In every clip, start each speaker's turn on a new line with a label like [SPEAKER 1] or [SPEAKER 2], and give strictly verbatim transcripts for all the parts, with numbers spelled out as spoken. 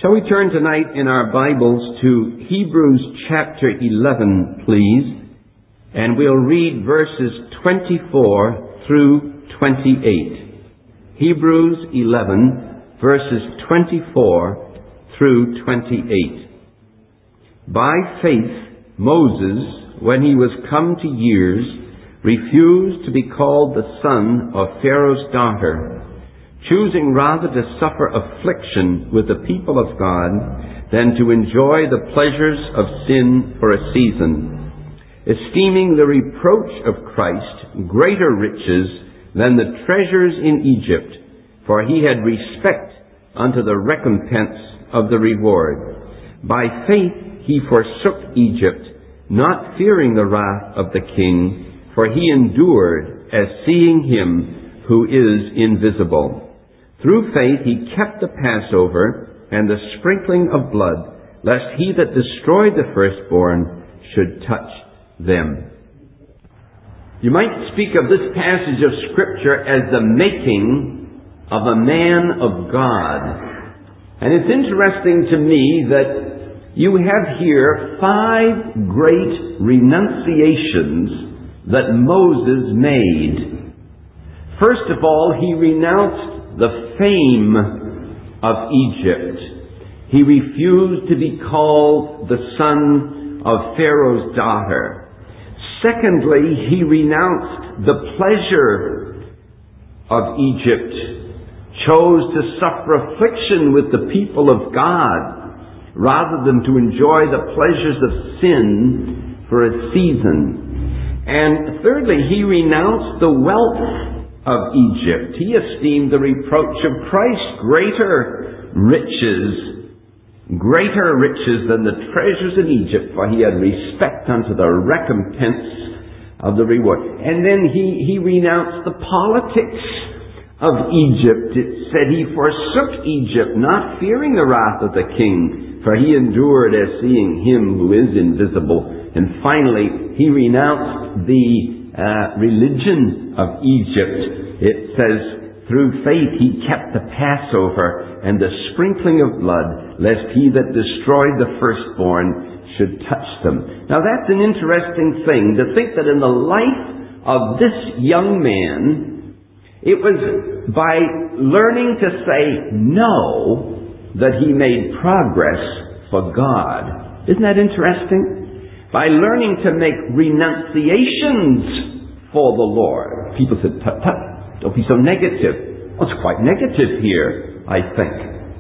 [SPEAKER 1] Shall we turn tonight in our Bibles to Hebrews chapter eleven, please? And we'll read verses twenty-four through twenty-eight. Hebrews eleven, verses twenty-four through twenty-eight. By faith, Moses, when he was come to years, refused to be called the son of Pharaoh's daughter, choosing rather to suffer affliction with the people of God than to enjoy the pleasures of sin for a season, esteeming the reproach of Christ greater riches than the treasures in Egypt, for he had respect unto the recompense of the reward. By faith he forsook Egypt, not fearing the wrath of the king, for he endured as seeing him who is invisible. Through faith he kept the Passover and the sprinkling of blood, lest he that destroyed the firstborn should touch them. You might speak of this passage of Scripture as the making of a man of God. And it's interesting to me that you have here five great renunciations that Moses made. First of all, he renounced the fame of Egypt. He refused to be called the son of Pharaoh's daughter. Secondly, he renounced the pleasure of Egypt, chose to suffer affliction with the people of God rather than to enjoy the pleasures of sin for a season. And thirdly, he renounced the wealth of Egypt. He esteemed the reproach of Christ greater riches, greater riches than the treasures in Egypt, for he had respect unto the recompense of the reward. And then he, he renounced the politics of Egypt. It said he forsook Egypt, not fearing the wrath of the king, for he endured as seeing him who is invisible. And finally, he renounced the Uh, religion of Egypt. It says, through faith he kept the Passover and the sprinkling of blood, lest he that destroyed the firstborn should touch them. Now that's an interesting thing, to think that in the life of this young man, it was by learning to say no that he made progress for God. Isn't that interesting? By learning to make renunciations for the Lord. People said, tut, tut, don't be so negative. Well, it's quite negative here, I think.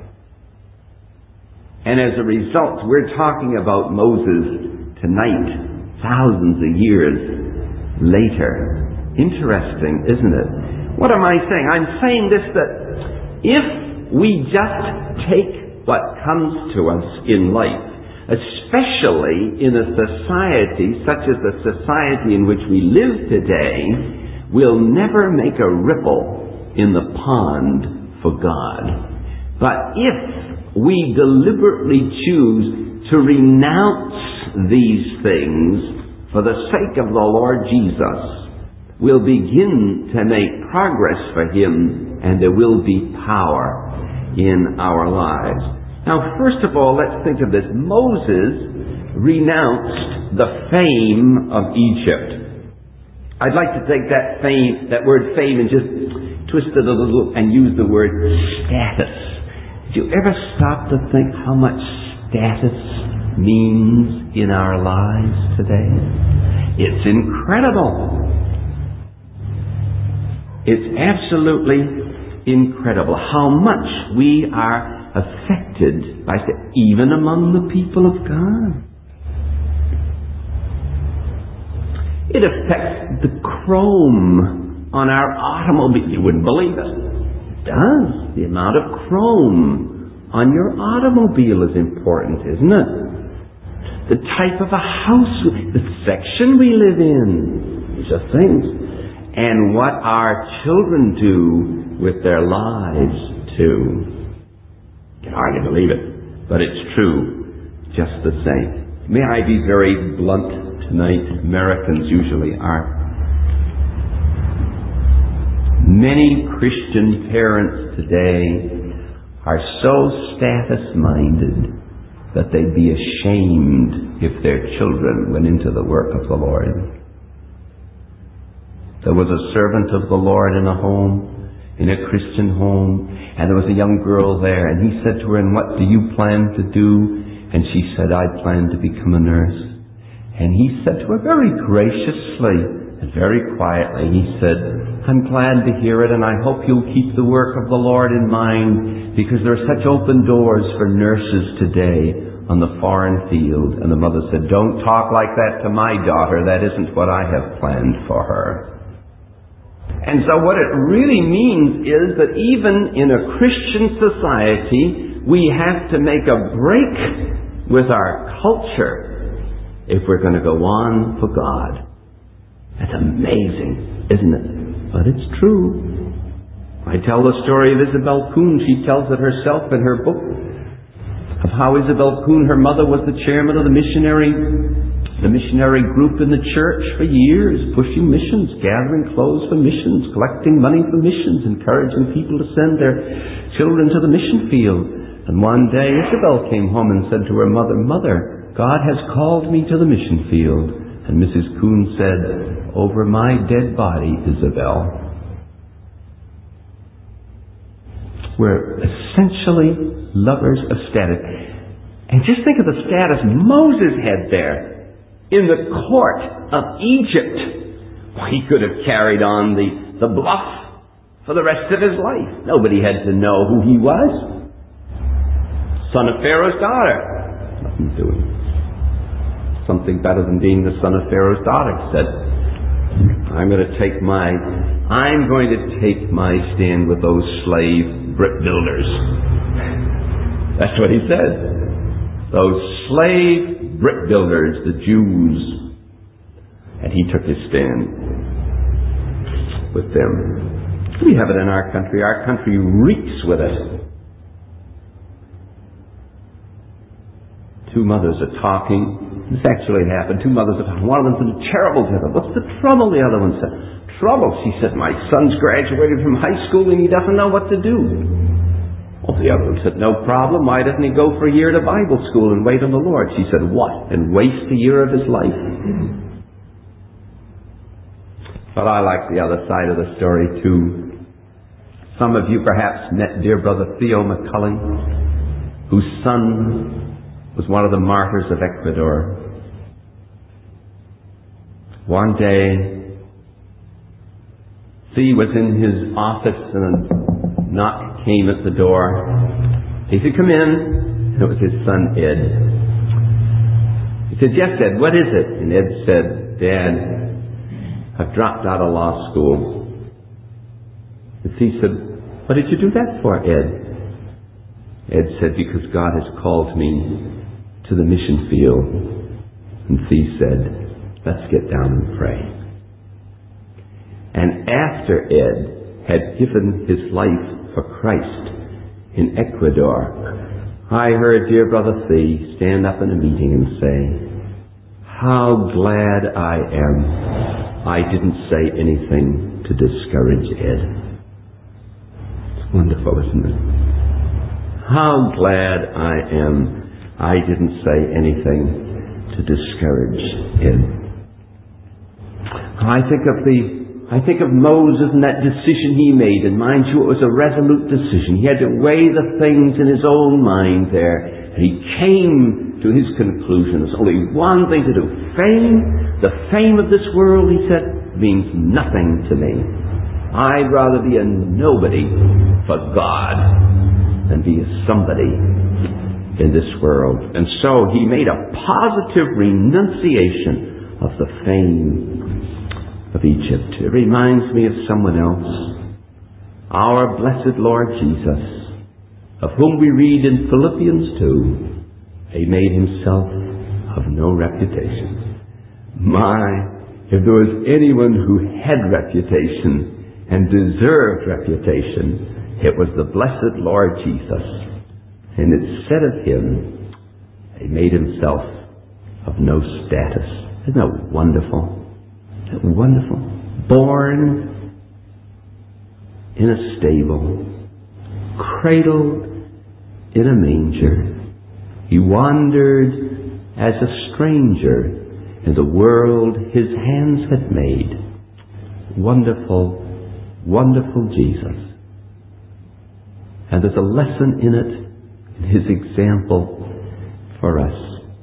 [SPEAKER 1] And as a result, we're talking about Moses tonight, thousands of years later. Interesting, isn't it? What am I saying? I'm saying this, that if we just take what comes to us in life, especially in a society such as the society in which we live today, will never make a ripple in the pond for God. But if we deliberately choose to renounce these things for the sake of the Lord Jesus, we'll begin to make progress for Him, and there will be power in our lives. Now, first of all, let's think of this. Moses renounced the fame of Egypt. I'd like to take that fame, that word fame, and just twist it a little and use the word status. Did you ever stop to think how much status means in our lives today? It's incredible. It's absolutely incredible how much we are affected by it, even among the people of God. It affects the chrome on our automobile. You wouldn't believe it. It does. The amount of chrome on your automobile is important, isn't it? The type of a house, the section we live in, these are things. And what our children do with their lives, too. You can hardly believe it, but it's true just the same. May I be very blunt tonight? Americans usually are. Many Christian parents today are so status-minded that they'd be ashamed if their children went into the work of the Lord. There was a servant of the Lord in a home, in a Christian home, and there was a young girl there, and he said to her, "And what do you plan to do?" And she said, "I plan to become a nurse." And he said to her very graciously and very quietly, he said, "I'm glad to hear it, and I hope you'll keep the work of the Lord in mind, because there are such open doors for nurses today on the foreign field." And the mother said, "Don't talk like that to my daughter. That isn't what I have planned for her." And so what it really means is that even in a Christian society, we have to make a break with our culture if we're going to go on for God. That's amazing, isn't it? But it's true. I tell the story of Isabel Kuhn. She tells it herself in her book of how Isabel Kuhn, her mother, was the chairman of the missionary the missionary group in the church for years, pushing missions, gathering clothes for missions, collecting money for missions, encouraging people to send their children to the mission field. And one day Isabel came home and said to her mother, "Mother, God has called me to the mission field." And Missus Kuhn said, "Over my dead body, Isabel." We're essentially lovers of status. And just think of the status Moses had there in the court of Egypt. He could have carried on the, the bluff for the rest of his life. Nobody had to know who he was. Son of Pharaoh's daughter. Nothing doing. Something better than being the son of Pharaoh's daughter. He said, I'm going to take my, I'm going to take my stand with those slave brick builders. That's what he said. Those slave brick builders, the Jews. And he took his stand with them. We have it in our country. Our country reeks with it. Two mothers are talking. This actually happened. Two mothers are talking. One of them said, "Terrible to them. What's the trouble?" The other one said, "Trouble?" She said, "My son's graduated from high school and he doesn't know what to do." Well, the other one said, "No problem. Why doesn't he go for a year to Bible school and wait on the Lord?" She said, "What? And waste a year of his life?" But I like the other side of the story too. Some of you perhaps met dear brother Theo McCulley, whose son was one of the martyrs of Ecuador. One day, Theo was in his office and a knock came at the door. He said, "Come in." It was his son, Ed. He said, "Yes, Ed, what is it?" And Ed said, "Dad, I've dropped out of law school." And he said, "What did you do that for, Ed?" Ed said, "Because God has called me to the mission field." And Thee said, "Let's get down and pray." And after Ed had given his life for Christ in Ecuador, I heard dear brother Thee stand up in a meeting and say, "How glad I am I didn't say anything to discourage Ed." It's wonderful, isn't it? How glad I am I didn't say anything to discourage Ed. I think of the I think of Moses and that decision he made, and mind you, it was a resolute decision. He had to weigh the things in his own mind there, and he came to his conclusion. There's only one thing to do. Fame, the fame of this world, he said, means nothing to me. I'd rather be a nobody for God than be a somebody in this world. And so he made a positive renunciation of the fame of Egypt. It reminds me of someone else, our blessed Lord Jesus, of whom we read in Philippians two, he made himself of no reputation. My, if there was anyone who had reputation and deserved reputation, it was the blessed Lord Jesus. And it said of him, he made himself of no status. Isn't that wonderful? Isn't that wonderful? Born in a stable, cradled in a manger. He wandered as a stranger in the world his hands had made. Wonderful, wonderful Jesus. And there's a lesson in it, in his example for us.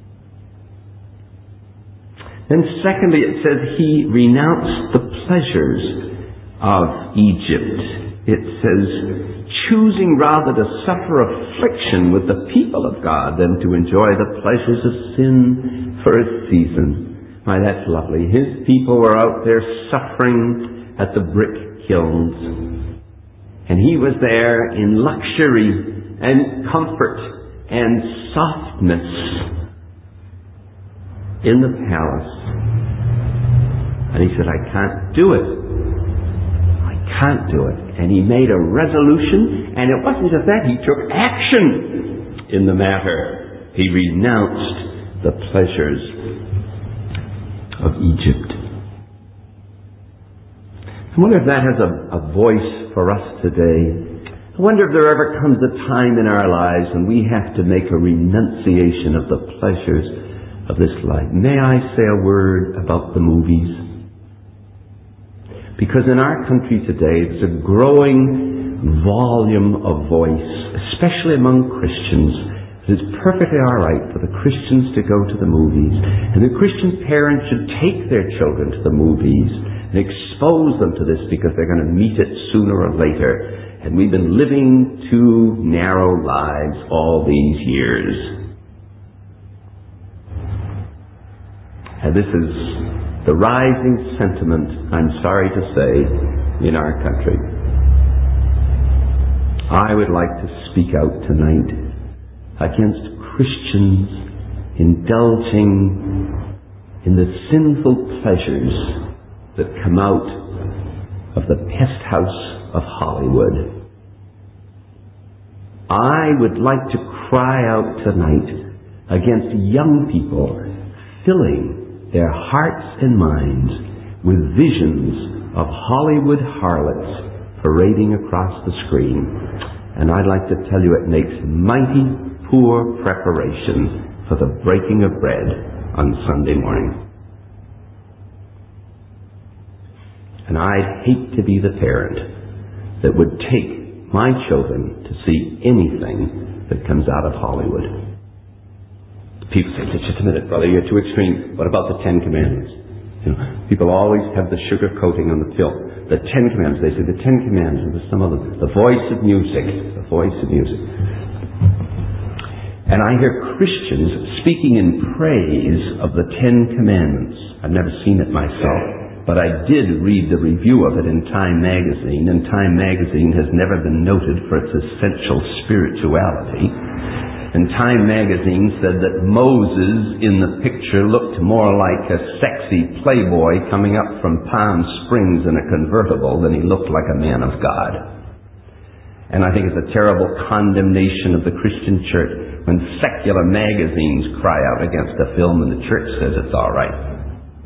[SPEAKER 1] Then secondly, it says he renounced the pleasures of Egypt. It says, choosing rather to suffer affliction with the people of God than to enjoy the pleasures of sin for a season. Why, that's lovely. His people were out there suffering at the brick kilns. And he was there in luxury and comfort and softness in the palace. And he said, I can't do it. I can't do it. And he made a resolution, and it wasn't just that, he took action in the matter. He renounced the pleasures of Egypt. I wonder if that has a, a voice for us today. I wonder if there ever comes a time in our lives when we have to make a renunciation of the pleasures of this life. May I say a word about the movies? Because in our country today, there's a growing volume of voice, especially among Christians. It is perfectly all right for the Christians to go to the movies. And the Christian parents should take their children to the movies and expose them to this because they're going to meet it sooner or later. And we've been living two narrow lives all these years. And this is the rising sentiment, I'm sorry to say, in our country. I would like to speak out tonight against Christians indulging in the sinful pleasures that come out of the pest house of Hollywood. I would like to cry out tonight against young people filling their hearts and minds with visions of Hollywood harlots parading across the screen. And I'd like to tell you it makes mighty poor preparation for the breaking of bread on Sunday morning. And I'd hate to be the parent that would take my children to see anything that comes out of Hollywood. People say, just a minute, brother, you're too extreme. What about the Ten Commandments? You know, people always have the sugar coating on the pill. The Ten Commandments, they say the Ten Commandments, there's some of them. The voice of music. The voice of music. And I hear Christians speaking in praise of the Ten Commandments. I've never seen it myself, but I did read the review of it in Time Magazine, and Time Magazine has never been noted for its essential spirituality. And Time Magazine said that Moses in the picture looked more like a sexy playboy coming up from Palm Springs in a convertible than he looked like a man of God. And I think it's a terrible condemnation of the Christian church when secular magazines cry out against a film and the church says it's all right.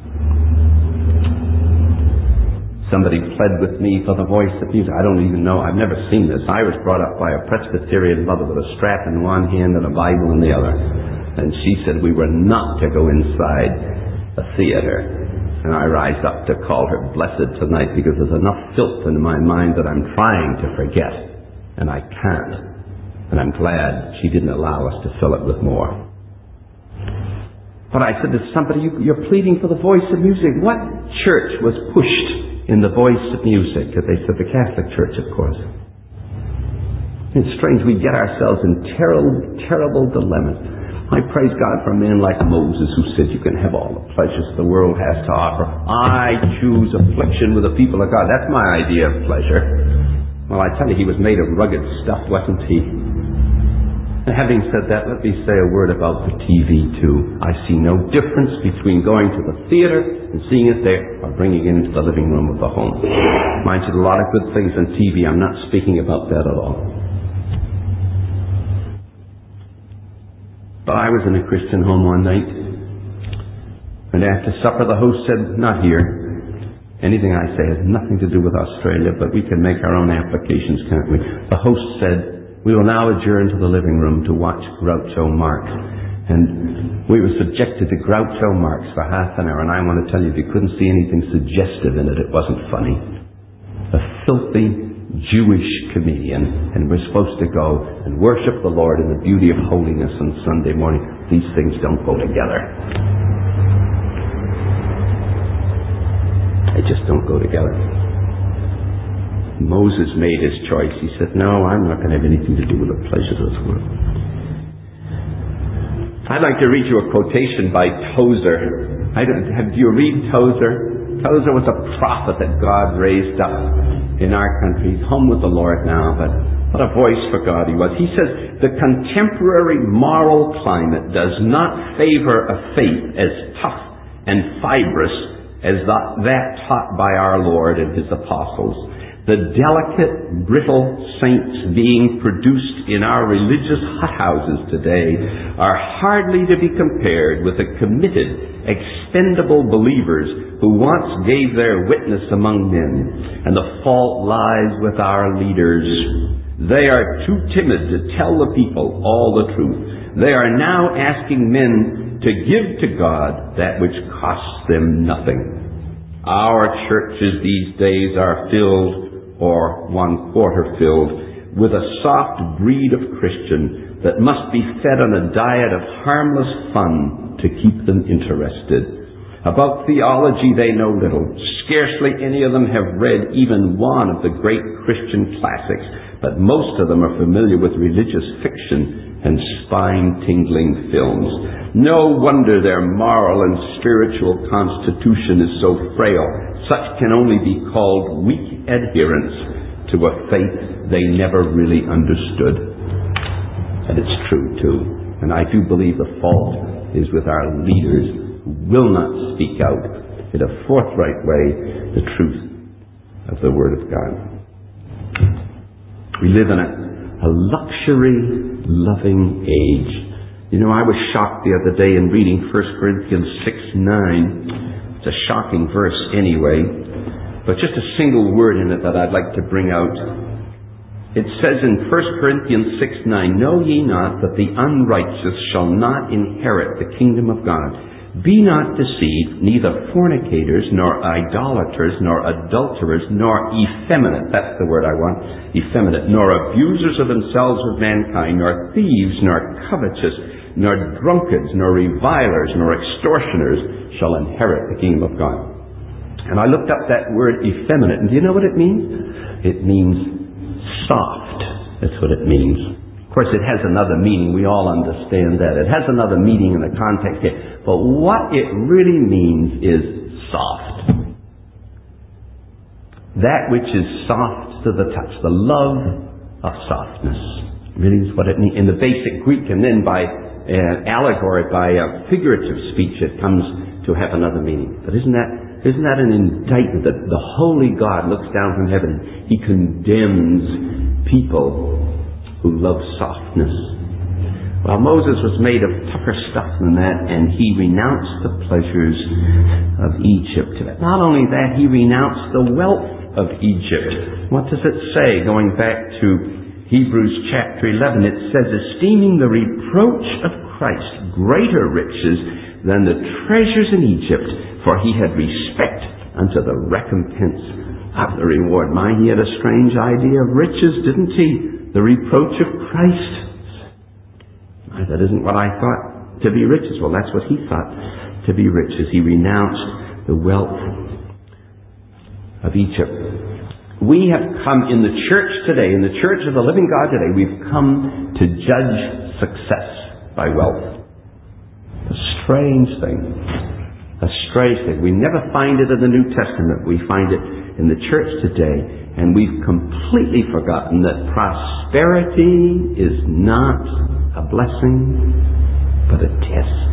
[SPEAKER 1] Somebody pled with me for the voice of music. I don't even know. I've never seen this. I was brought up by a Presbyterian mother with a strap in one hand and a Bible in the other. And she said we were not to go inside a theater. And I rise up to call her blessed tonight because there's enough filth in my mind that I'm trying to forget. And I can't. And I'm glad she didn't allow us to fill it with more. But I said to somebody, you, you're pleading for the voice of music. What church was pushed in the voice of music? They said the Catholic Church, of course. It's strange, we get ourselves in terrible, terrible dilemmas. I praise God for a man like Moses who said you can have all the pleasures the world has to offer. I choose affliction with the people of God. That's my idea of pleasure. Well, I tell you, he was made of rugged stuff, wasn't he? And having said that, let me say a word about the T V too. I see no difference between going to the theater and seeing it there or bringing it into the living room of the home. Mind you, a lot of good things on T V. I'm not speaking about that at all. But I was in a Christian home one night, and after supper the host said, not here. Anything I say has nothing to do with Australia, but we can make our own applications, can't we? The host said, "We will now adjourn to the living room to watch Groucho Marx." And we were subjected to Groucho Marx for half an hour, and I want to tell you, if you couldn't see anything suggestive in it, it wasn't funny. A filthy Jewish comedian, and we're supposed to go and worship the Lord in the beauty of holiness on Sunday morning. These things don't go together. They just don't go together. Moses made his choice. He said, "No, I'm not going to have anything to do with the pleasures of this world." I'd like to read you a quotation by Tozer. I don't, have, do you read Tozer? Tozer was a prophet that God raised up in our country. He's home with the Lord now, but what a voice for God he was. He says, "The contemporary moral climate does not favor a faith as tough and fibrous as that, that taught by our Lord and his apostles. The delicate, brittle saints being produced in our religious hothouses today are hardly to be compared with the committed, expendable believers who once gave their witness among men, and the fault lies with our leaders. They are too timid to tell the people all the truth. They are now asking men to give to God that which costs them nothing. Our churches these days are filled, or one quarter filled, with a soft breed of Christian that must be fed on a diet of harmless fun to keep them interested. About theology they know little. Scarcely any of them have read even one of the great Christian classics, but most of them are familiar with religious fiction and spine-tingling films. No wonder their moral and spiritual constitution is so frail. Such can only be called weak adherence to a faith they never really understood." And it's true, too. And I do believe the fault is with our leaders who will not speak out in a forthright way the truth of the Word of God. We live in a, a luxury-loving age. You know, I was shocked the other day in reading First Corinthians six nine. It's a shocking verse anyway, but just a single word in it that I'd like to bring out. It says in First Corinthians six nine, "Know ye not that the unrighteous shall not inherit the kingdom of God? Be not deceived, neither fornicators, nor idolaters, nor adulterers, nor effeminate," that's the word I want, effeminate, "nor abusers of themselves with mankind, nor thieves, nor covetous, nor drunkards, nor revilers, nor extortioners shall inherit the kingdom of God." And I looked up that word effeminate, and do you know what it means? It means soft. That's what it means. Of course, it has another meaning. We all understand that. It has another meaning in the context here. But what it really means is soft. That which is soft to the touch. The love of softness. Really is what it means in the basic Greek, and then by uh, allegory, by uh, figurative speech, it comes to have another meaning. But isn't that isn't that an indictment that the holy God looks down from heaven? He condemns people who love softness. Well, Moses was made of tougher stuff than that, and he renounced the pleasures of Egypt. Not only that, he renounced the wealth of Egypt. What does it say? Going back to Hebrews chapter eleven, it says, "Esteeming the reproach of Christ greater riches than the treasures in Egypt, for he had respect unto the recompense of the reward." My, he had a strange idea of riches, didn't he? The reproach of Christ. My, that isn't what I thought to be riches. Well, that's what he thought to be riches. He renounced the wealth of Egypt. We have come in the church today, in the church of the living God today, we've come to judge success by wealth. A strange thing. A strange thing. We never find it in the New Testament. We find it in the church today, and we've completely forgotten that prosperity is not a blessing, but a test.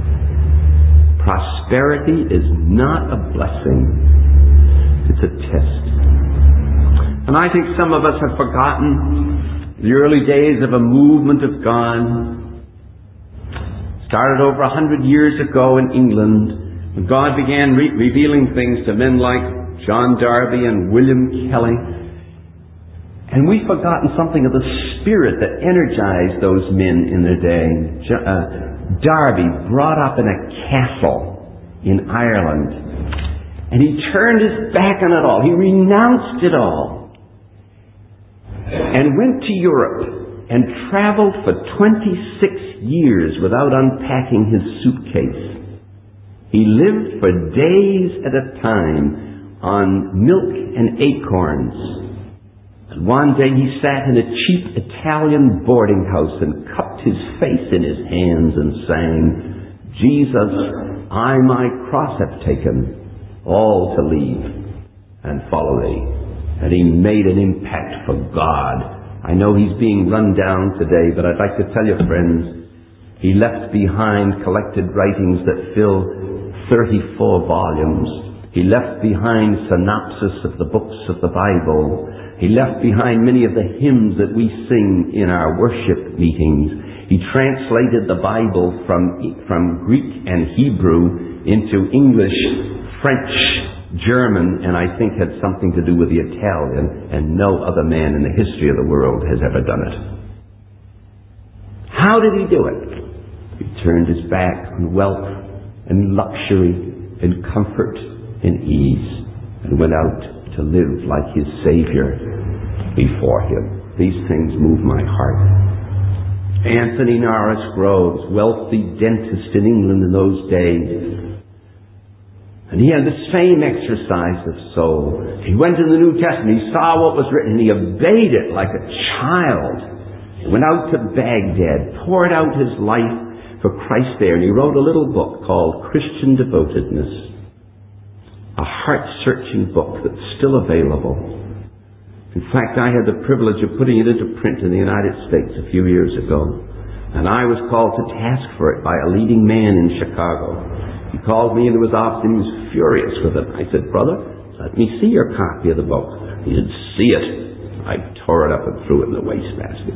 [SPEAKER 1] Prosperity is not a blessing, it's a test. And I think some of us have forgotten the early days of a movement of God. Started over a hundred years ago in England, when God began re- revealing things to men like John Darby and William Kelly. And we've forgotten something of the spirit that energized those men in their day. Uh, Darby, brought up in a castle in Ireland, and he turned his back on it all. He renounced it all and went to Europe and traveled for twenty-six years without unpacking his suitcase. He lived for days at a time on milk and acorns. And one day he sat in a cheap Italian boarding house and cupped his face in his hands and sang, "Jesus, I my cross have taken, all to leave and follow thee." And he made an impact for God. I know he's being run down today, but I'd like to tell you, friends, he left behind collected writings that fill thirty-four volumes. He left behind synopsis of the books of the Bible. He left behind many of the hymns that we sing in our worship meetings. He translated the Bible from, from Greek and Hebrew into English, French, German, and I think had something to do with the Italian, and no other man in the history of the world has ever done it. How did he do it? He turned his back on wealth and luxury and comfort and ease and went out to live like his Savior before him. These things move my heart. Anthony Norris Groves, wealthy dentist in England in those days. And he had the same exercise of soul. He went in the New Testament, he saw what was written, and he obeyed it like a child. He went out to Baghdad, poured out his life for Christ there, and he wrote a little book called Christian Devotedness. A heart-searching book that's still available. In fact, I had the privilege of putting it into print in the United States a few years ago. And I was called to task for it by a leading man in Chicago. He called me into his office and he was furious with it. I said, "Brother, let me see your copy of the book." He didn't see it. I tore it up and threw it in the wastebasket.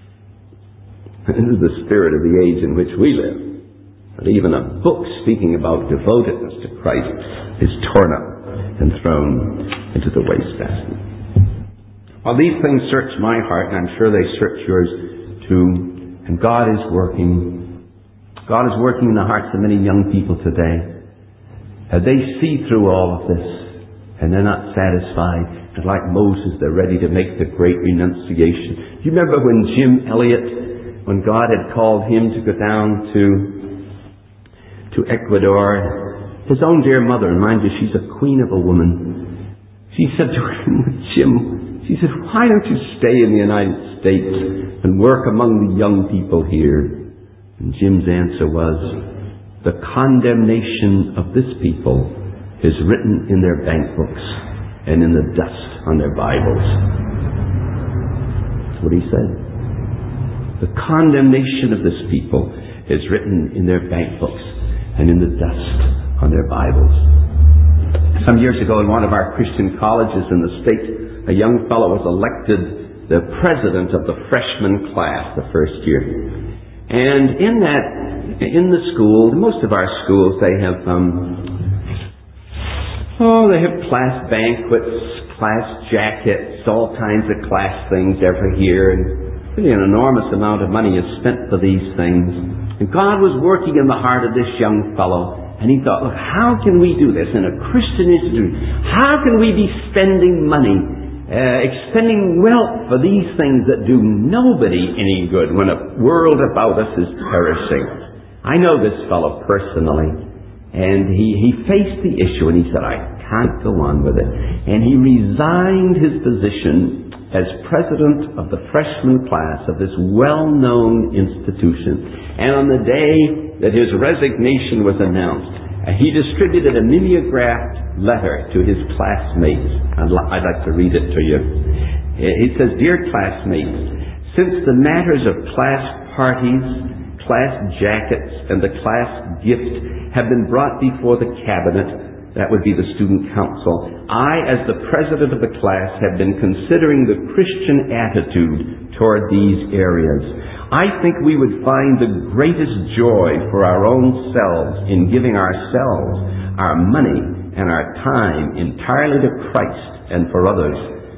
[SPEAKER 1] This is the spirit of the age in which we live. But even a book speaking about devotedness to Christ is torn up and thrown into the wastebasket. Well, these things search my heart, and I'm sure they search yours too. And God is working. God is working in the hearts of many young people today. And they see through all of this, and they're not satisfied. And like Moses, they're ready to make the great renunciation. Do you remember when Jim Elliot, when God had called him to go down to to Ecuador, his own dear mother, and mind you, she's a queen of a woman, she said to him, "Jim," she said, "why don't you stay in the United States and work among the young people here?" And Jim's answer was, "The condemnation of this people is written in their bank books and in the dust on their Bibles." That's what he said. The condemnation of this people is written in their bank books and in the dust on their Bibles. Some years ago in one of our Christian colleges in the state, a young fellow was elected the president of the freshman class the first year. And in that, in the school, most of our schools, they have, um, oh, they have class banquets, class jackets, all kinds of class things every year, and really an enormous amount of money is spent for these things. And God was working in the heart of this young fellow, and he thought, look, how can we do this in a Christian institute? How can we be spending money, uh, expending wealth for these things that do nobody any good when a world about us is perishing? I know this fellow personally, and he, he faced the issue, and he said, I can't go on with it. And he resigned his position as president of the freshman class of this well-known institution. And on the day that his resignation was announced, he distributed a mimeographed letter to his classmates. I'd, li- I'd like to read it to you. It says, "Dear classmates, since the matters of class parties, class jackets, and the class gift have been brought before the cabinet," that would be the student council, "I, as the president of the class, have been considering the Christian attitude toward these areas. I think we would find the greatest joy for our own selves in giving ourselves, our money, and our time entirely to Christ and for others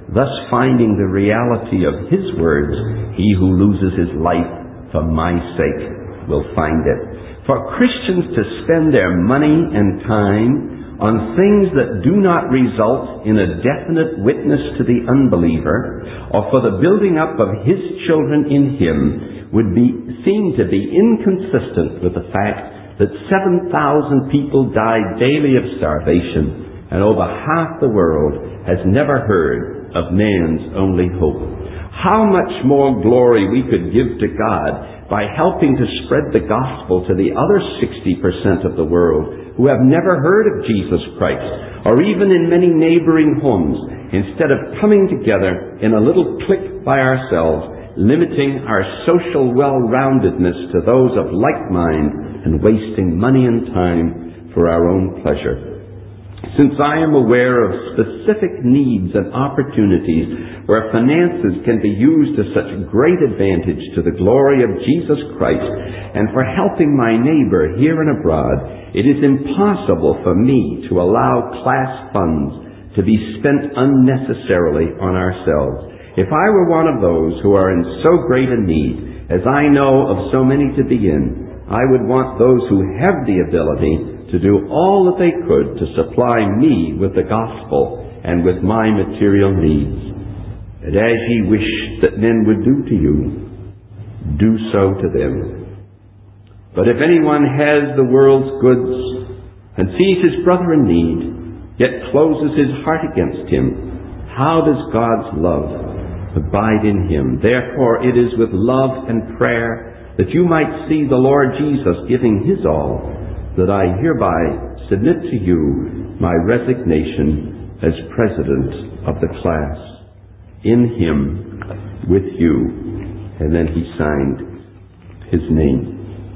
[SPEAKER 1] thus finding the reality of his words, he who loses his life for my sake will find it. For Christians to spend their money and time on things that do not result in a definite witness to the unbeliever, or for the building up of his children in him, would be seem to be inconsistent with the fact that seven thousand people died daily of starvation, and over half the world has never heard of man's only hope. How much more glory we could give to God by helping to spread the gospel to the other sixty percent of the world who have never heard of Jesus Christ, or even in many neighboring homes, instead of coming together in a little clique by ourselves, limiting our social well-roundedness to those of like mind and wasting money and time for our own pleasure. Since I am aware of specific needs and opportunities where finances can be used to such great advantage to the glory of Jesus Christ and for helping my neighbor here and abroad, it is impossible for me to allow class funds to be spent unnecessarily on ourselves. If I were one of those who are in so great a need, as I know of so many to be in, I would want those who have the ability to do all that they could to supply me with the gospel and with my material needs. And as ye wish that men would do to you, do so to them. But if anyone has the world's goods and sees his brother in need, yet closes his heart against him, how does God's love abide in him? Therefore it is with love and prayer that you might see the Lord Jesus giving his all, that I hereby submit to you my resignation as president of the class. In him, with you. And then he signed his name.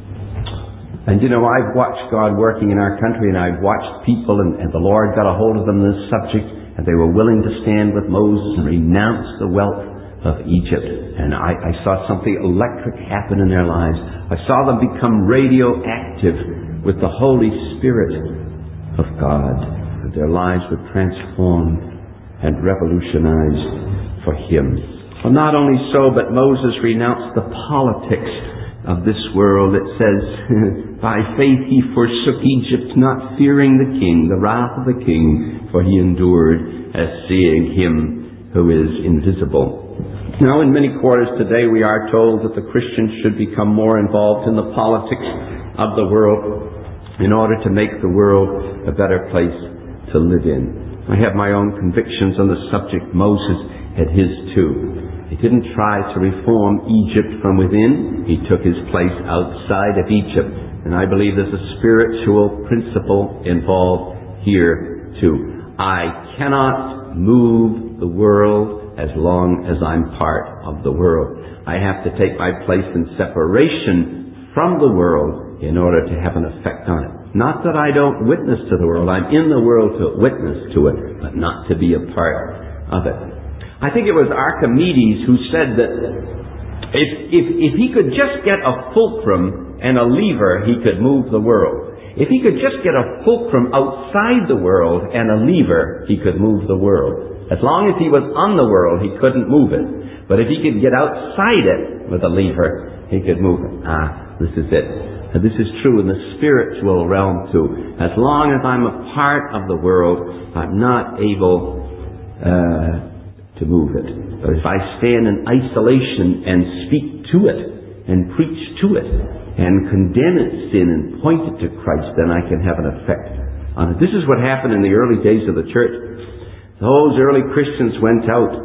[SPEAKER 1] And you know, I've watched God working in our country, and I've watched people, and, and the Lord got a hold of them in this subject, and they were willing to stand with Moses and renounce the wealth of Egypt. And I, I saw something electric happen in their lives. I saw them become radioactive with the Holy Spirit of God. Their lives were transformed and revolutionized for Him. Well, not only so, but Moses renounced the politics of this world. It says, by faith he forsook Egypt, not fearing the king, the wrath of the king, for he endured as seeing him who is invisible. Now, in many quarters today, we are told that the Christians should become more involved in the politics of the world in order to make the world a better place to live in. I have my own convictions on the subject. Moses had his too. He didn't try to reform Egypt from within. He took his place outside of Egypt. And I believe there's a spiritual principle involved here too. I cannot move the world as long as I'm part of the world. I have to take my place in separation from the world in order to have an effect on it. Not that I don't witness to the world. I'm in the world to witness to it, but not to be a part of it. I think it was Archimedes who said that if, if, if he could just get a fulcrum and a lever, he could move the world. If he could just get a fulcrum outside the world and a lever, he could move the world. As long as he was on the world, he couldn't move it. But if he could get outside it with a lever, he could move it. Ah, this is it. And this is true in the spiritual realm too. As long as I'm a part of the world, I'm not able uh, to move it. But if I stand in isolation and speak to it and preach to it and condemn its sin and point it to Christ, then I can have an effect on it. This is what happened in the early days of the church. Those early Christians went out,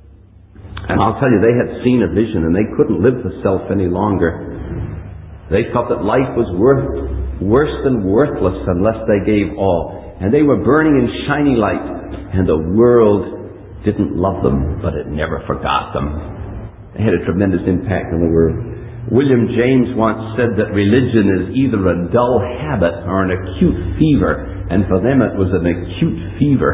[SPEAKER 1] and I'll tell you, they had seen a vision and they couldn't live the self any longer. They felt that life was worth, worse than worthless unless they gave all. And they were burning in shiny light, and the world didn't love them, but it never forgot them. They had a tremendous impact on the world. William James once said that religion is either a dull habit or an acute fever, and for them it was an acute fever.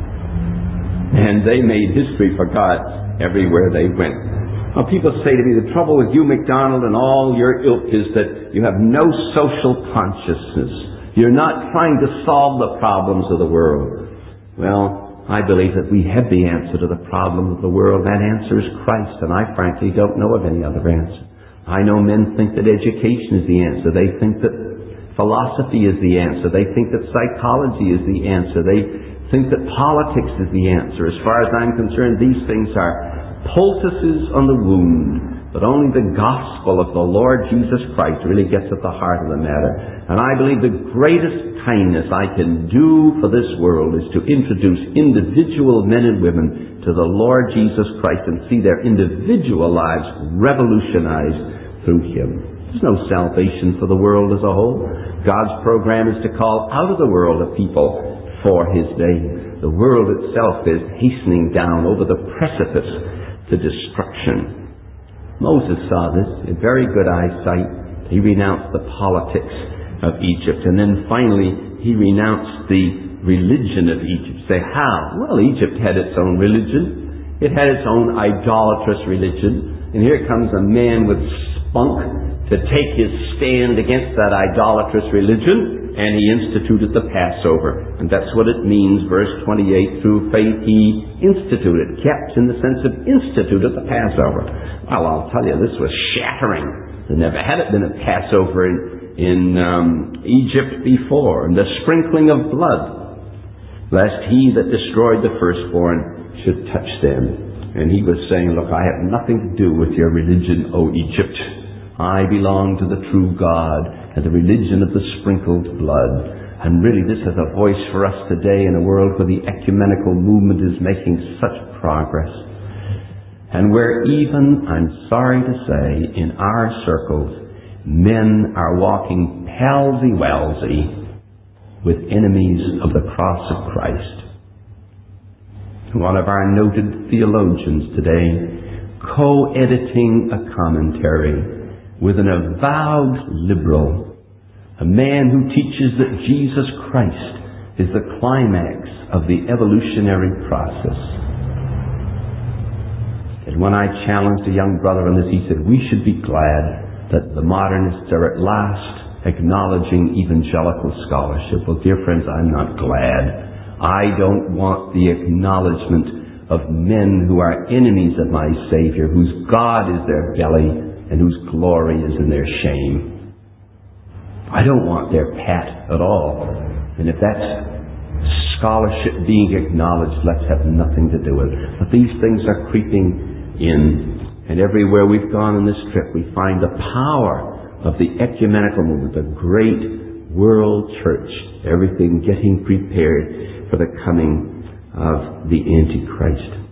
[SPEAKER 1] And they made history for God everywhere they went. Now, people say to me, the trouble with you, MacDonald, and all your ilk is that you have no social consciousness. You're not trying to solve the problems of the world. Well, I believe that we have the answer to the problem of the world. That answer is Christ, and I frankly don't know of any other answer. I know men think that education is the answer. They think that philosophy is the answer. They think that psychology is the answer. They think that politics is the answer. As far as I'm concerned, these things are poultices on the wound. But only the gospel of the Lord Jesus Christ really gets at the heart of the matter. And I believe the greatest kindness I can do for this world is to introduce individual men and women to the Lord Jesus Christ and see their individual lives revolutionized through Him. There's no salvation for the world as a whole. God's program is to call out of the world a people for His name. The world itself is hastening down over the precipice to destruction. Moses saw this in very good eyesight. He renounced the politics of Egypt. And then finally, he renounced the religion of Egypt. Say, how? Well, Egypt had its own religion. It had its own idolatrous religion. And here comes a man with spunk to take his stand against that idolatrous religion. And he instituted the Passover. And that's what it means, verse twenty-eight, through faith he instituted, kept in the sense of instituted the Passover. Well, I'll tell you, this was shattering. There never had been a Passover in, in um, Egypt before. And the sprinkling of blood, lest he that destroyed the firstborn should touch them. And he was saying, look, I have nothing to do with your religion, O Egypt. I belong to the true God and the religion of the sprinkled blood. And really this is a voice for us today in a world where the ecumenical movement is making such progress. And where even, I'm sorry to say, in our circles, men are walking palsy-walsy with enemies of the cross of Christ. One of our noted theologians today, co-editing a commentary with an avowed liberal, a man who teaches that Jesus Christ is the climax of the evolutionary process. And when I challenged a young brother on this, he said, we should be glad that the modernists are at last acknowledging evangelical scholarship. Well, dear friends, I'm not glad. I don't want the acknowledgement of men who are enemies of my Savior, whose God is their belly, and whose glory is in their shame. I don't want their pat at all. And if that's scholarship being acknowledged, let's have nothing to do with it. But these things are creeping in. And everywhere we've gone on this trip, we find the power of the ecumenical movement, the great world church, everything getting prepared for the coming of the Antichrist.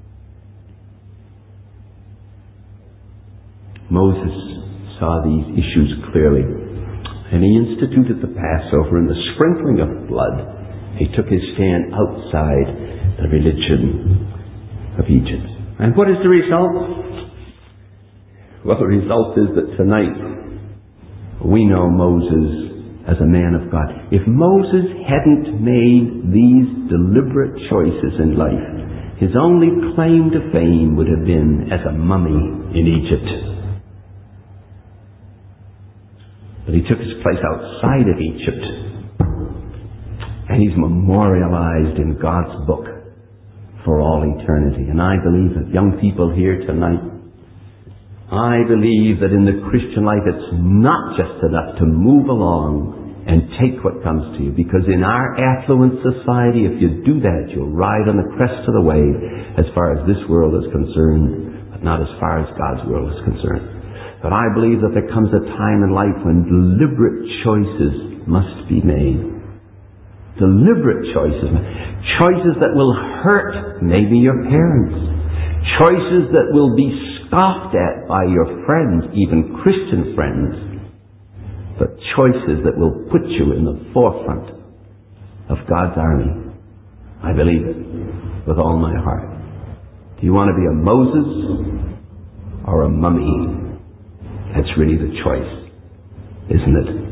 [SPEAKER 1] Moses saw these issues clearly, and he instituted the Passover and the sprinkling of blood. He took his stand outside the religion of Egypt. And what is the result? Well, the result is that tonight we know Moses as a man of God. If Moses hadn't made these deliberate choices in life, his only claim to fame would have been as a mummy in Egypt. But he took his place outside of Egypt. And he's memorialized in God's book for all eternity. And I believe that young people here tonight, I believe that in the Christian life it's not just enough to move along and take what comes to you. Because in our affluent society, if you do that, you'll ride on the crest of the wave as far as this world is concerned, but not as far as God's world is concerned. But I believe that there comes a time in life when deliberate choices must be made. Deliberate choices. Choices that will hurt maybe your parents. Choices that will be scoffed at by your friends, even Christian friends. But choices that will put you in the forefront of God's army. I believe it with all my heart. Do you want to be a Moses or a mummy? That's really the choice, isn't it?